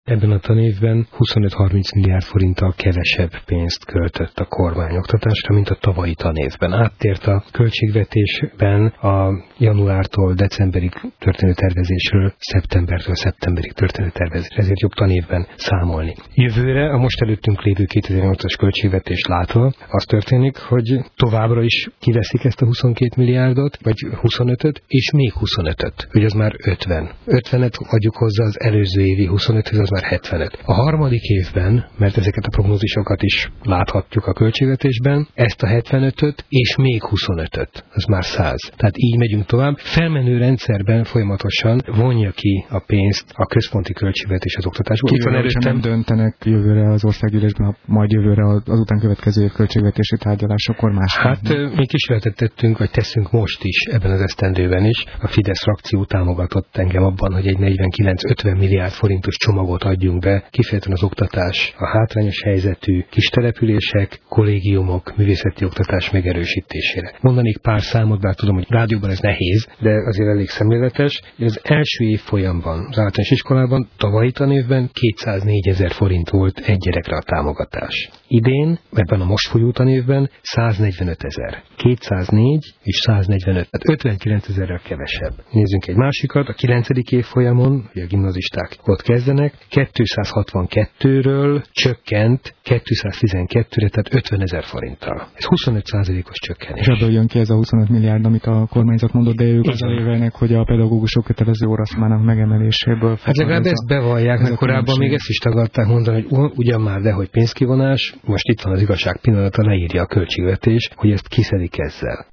Ebben a tanévben 25-30 milliárd forinttal kevesebb pénzt költött a kormány oktatásra, mint a tavalyi tanévben. Áttért a költségvetésben a januártól decemberig történő tervezésről szeptembertől szeptemberig történő tervezésre, ezért jobb tanévben számolni. Jövőre a most előttünk lévő 2008-as költségvetés látva az történik, hogy továbbra is kiveszik ezt a 22 milliárdot, vagy 25-öt, és még 25-öt, hogy az már 50. 50-et adjuk hozzá az előző évi 25-höz, az már 75. A harmadik évben, mert ezeket a prognózisokat is láthatjuk a költségvetésben, ezt a 75-öt és még 25-öt, az már 100. Tehát így megyünk tovább. Felmenő rendszerben folyamatosan vonja ki a pénzt a központi költségvetés az oktatásból. Itt van előttem, nem döntenek jövőre az országgyűlésben, majd jövőre az után következő év költségvetési tárgyalásokor más. Hát mi kísérletet tettünk, vagy teszünk most is ebben az esztendőben is. A Fidesz frakció támogatott engem abban, hogy egy 49-50 milliárd forintos csomagot adjunk be, kifejezetten az oktatás, a hátrányos helyzetű kis települések, kollégiumok, művészeti oktatás megerősítésére. Mondanék pár számot, bár tudom, hogy rádióban ez nehéz, de azért elég szemléletes. Az első évfolyamban, az általános iskolában, tavalyi tanévben 204 000 forint volt egy gyerekre a támogatás. Idén, ebben a most folyó tanévben 145 000. 204 és 145, tehát 59 000-rel kevesebb. Nézzünk egy másikat, a 9. évfolyamon, hogy a gimnazisták ott kezdenek, 262-ről csökkent 212-re, tehát 50 000 forinttal. Ez 25%-os csökkenés. És ebből jön ki ez a 25 milliárd, amit a kormányzat mondott, de ők azzal érvelnek, hogy a pedagógusok kötelező óraszámának megemeléséből. Hát legalább ezt bevallják, mert korábban még ezt is tagadták mondani, hogy ugyan már, de hogy pénzkivonás, most itt van az igazság pillanata, leírja a költségvetés, hogy ezt kiszedik ezzel.